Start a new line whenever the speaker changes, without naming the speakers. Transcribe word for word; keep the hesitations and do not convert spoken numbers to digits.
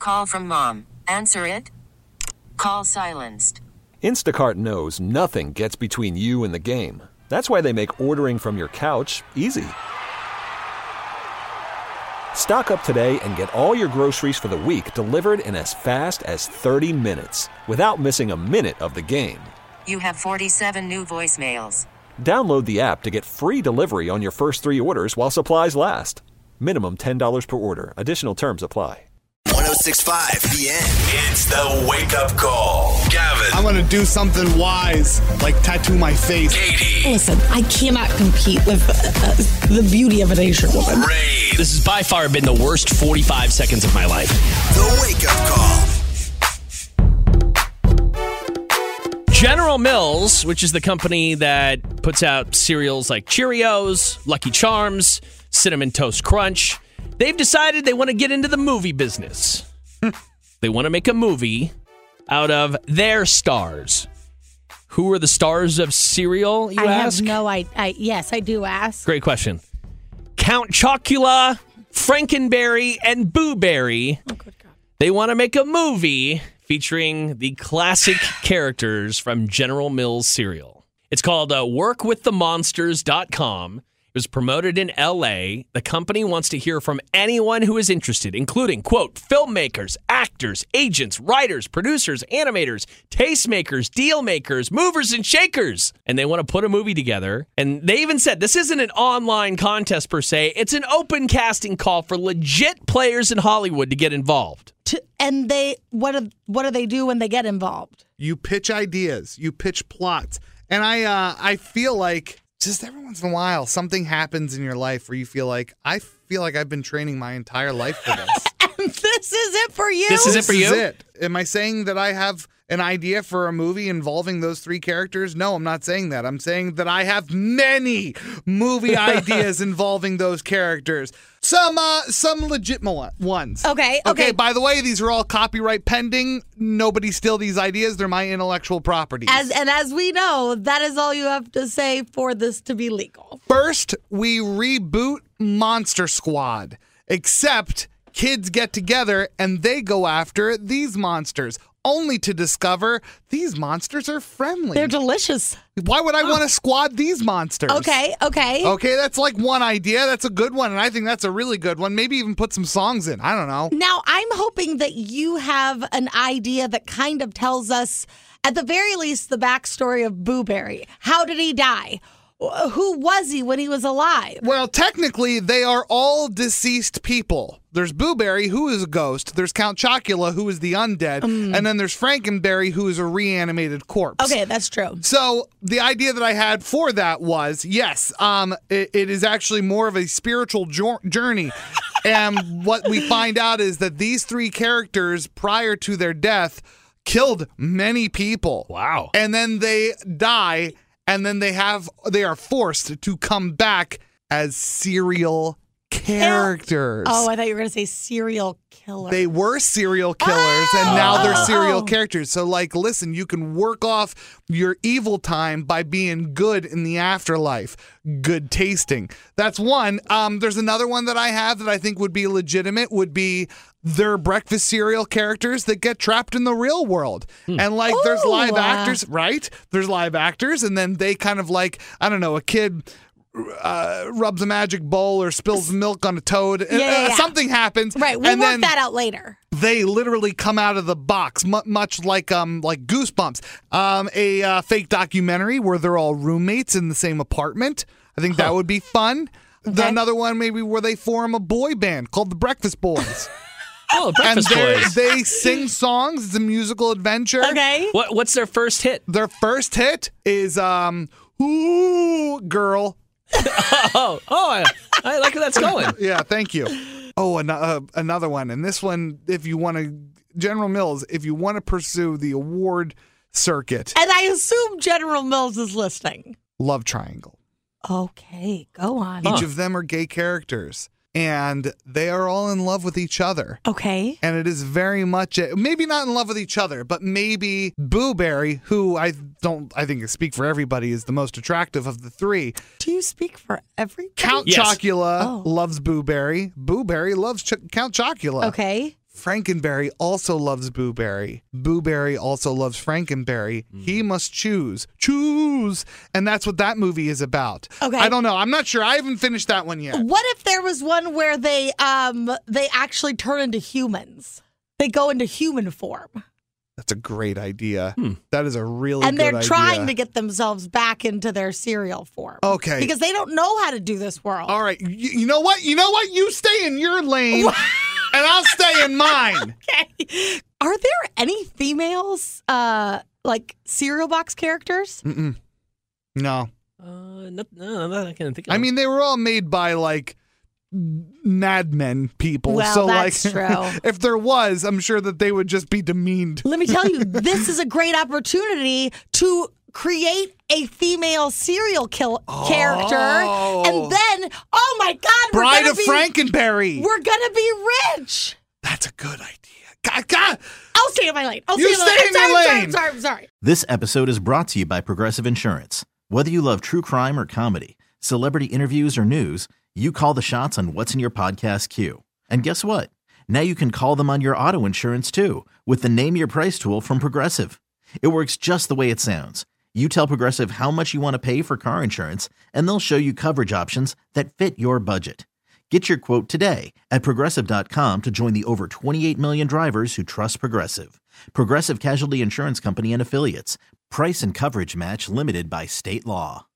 Call from mom. Answer it. Call silenced.
Instacart knows nothing gets between you and the game. That's why they make ordering from your couch easy. Stock up today and get all your groceries for the week delivered in as fast as thirty minutes without missing a minute of the game.
You have forty-seven new voicemails.
Download the app to get free delivery on your first three orders while supplies last. Minimum ten dollars per order. Additional terms apply.
one oh six point five The End. It's the wake-up call. Gavin.
I'm going to do something wise, like tattoo my face.
Katie.
Listen, I cannot compete with uh, the beauty of an Asian woman.
Ray.
This has by far been the worst forty-five seconds of my life.
The wake-up call.
General Mills, which is the company that puts out cereals like Cheerios, Lucky Charms, Cinnamon Toast Crunch, they've decided they want to get into the movie business. They want to make a movie out of their stars. Who are the stars of cereal, you
I
ask?
have no idea. Yes, I do ask.
Great question. Count Chocula, Frankenberry, and Boo Berry.
Oh, good God.
They want to make a movie featuring the classic characters from General Mills cereal. It's called uh, work with the monsters dot com. It was promoted in L A. The company wants to hear from anyone who is interested, including, quote, filmmakers, actors, agents, writers, producers, animators, tastemakers, deal makers, movers, and shakers. And they want to put a movie together. And they even said this isn't an online contest per se. It's an open casting call for legit players in Hollywood to get involved.
To, and they, what do, what do they do when they get involved?
You pitch ideas, you pitch plots. And I, uh, I feel like just every once in a while, something happens in your life where you feel like, I feel like I've been training my entire life for this.
And this is it for you?
This is it for you?
This is it. Am I saying that I have an idea for a movie involving those three characters? No, I'm not saying that. I'm saying that I have many movie ideas involving those characters. Some uh, some legitimate ones.
Okay, okay.
Okay, by the way, these are all copyright pending. Nobody steal these ideas. They're my intellectual property.
As, and as we know, that is all you have to say for this to be legal.
First, we reboot Monster Squad, except kids get together and they go after these monsters, only to discover these monsters are friendly.
They're delicious.
Why would I want to squad these monsters?
Okay, okay.
Okay, that's like one idea. That's a good one, and I think that's a really good one. Maybe even put some songs in. I don't know.
Now, I'm hoping that you have an idea that kind of tells us, at the very least, the backstory of Boo Berry. How did he die? Who was he when he was alive?
Well, technically, they are all deceased people. There's Boo Berry, who is a ghost. There's Count Chocula, who is the undead.
Um,
and then there's Frankenberry, who is a reanimated corpse.
Okay, that's true.
So the idea that I had for that was, yes, um, it, it is actually more of a spiritual jo- journey. And what we find out is that these three characters, prior to their death, killed many people.
Wow.
And then they die, and then they have they are forced to come back as serial characters.
Oh, I thought you were going to say serial killer.
They were serial killers,
Oh!
and now they're serial
Oh.
characters. So, like, listen, you can work off your evil time by being good in the afterlife. Good tasting. That's one. Um, there's another one that I have that I think would be legitimate, would be they're breakfast cereal characters that get trapped in the real world.
Hmm.
And, like, there's
Ooh.
live actors, right? There's live actors, and then they kind of like, I don't know, a kid Uh, rubs a magic bowl or spills milk on a toad.
Yeah, yeah,
Uh,
yeah.
Something happens.
Right, we'll
and
work
then
that out later.
they literally come out of the box, mu- much like um like Goosebumps, um a uh, fake documentary where they're all roommates in the same apartment. I think that would be fun. The,
Okay.
another one maybe where they form a boy band called the Breakfast Boys,
Oh,
and
Breakfast
they
Boys.
they sing songs. It's a musical adventure.
Okay.
What, what's their first hit?
Their first hit is um Ooh Girl.
Oh, oh, I, I like where that's going.
Yeah, thank you. Oh, an- uh, another one. And this one, if you want to, General Mills, if you want to pursue the award circuit,
And I assume General Mills is listening.
Love Triangle.
Okay, go on.
Each of them are gay characters, and they are all in love with each other.
Okay.
And it is very much, a, maybe not in love with each other, but maybe Boo Berry, who I don't, I think I speak for everybody, is the most attractive of the three.
Do you speak for everybody?
Count
Yes.
Chocula
Oh.
loves Boo Berry. Boo Berry loves Ch- Count Chocula.
Okay.
Frankenberry also loves Booberry. Booberry also loves Frankenberry. Mm. He must choose. Choose! And that's what that movie is about.
Okay.
I don't know. I'm not sure. I haven't finished that one yet.
What if there was one where they um they actually turn into humans? They go into human form.
That's a great idea.
Hmm.
That is a really
and
good idea.
And they're trying to get themselves back into their cereal form.
Okay.
Because they don't know how to do this world.
All right. You, you know what? You know what? You stay in your lane. And I'll stay in mine.
Okay. Are there any females, uh, like cereal box characters?
Mm-mm. No.
Uh, no, no, no, I can't think of
I mean, they were all made by, like, Mad Men people.
Well,
so,
that's
like,
true.
If there was, I'm sure that they would just be demeaned.
Let me tell you, this is a great opportunity to create a female serial kill
oh.
character, and then, oh my God, we're
Bride
gonna
of
be,
Frankenberry.
We're gonna be rich.
That's a good idea. God, God.
I'll stay in my lane. I'll
you
stay in my
stay
lane.
in your
I'm
lane.
sorry, I'm sorry, I'm sorry.
This episode is brought to you by Progressive Insurance. Whether you love true crime or comedy, celebrity interviews or news, you call the shots on what's in your podcast queue. And guess what? Now you can call them on your auto insurance too with the Name Your Price tool from Progressive. It works just the way it sounds. You tell Progressive how much you want to pay for car insurance, and they'll show you coverage options that fit your budget. Get your quote today at Progressive dot com to join the over twenty-eight million drivers who trust Progressive. Progressive Casualty Insurance Company and Affiliates. Price and coverage match limited by state law.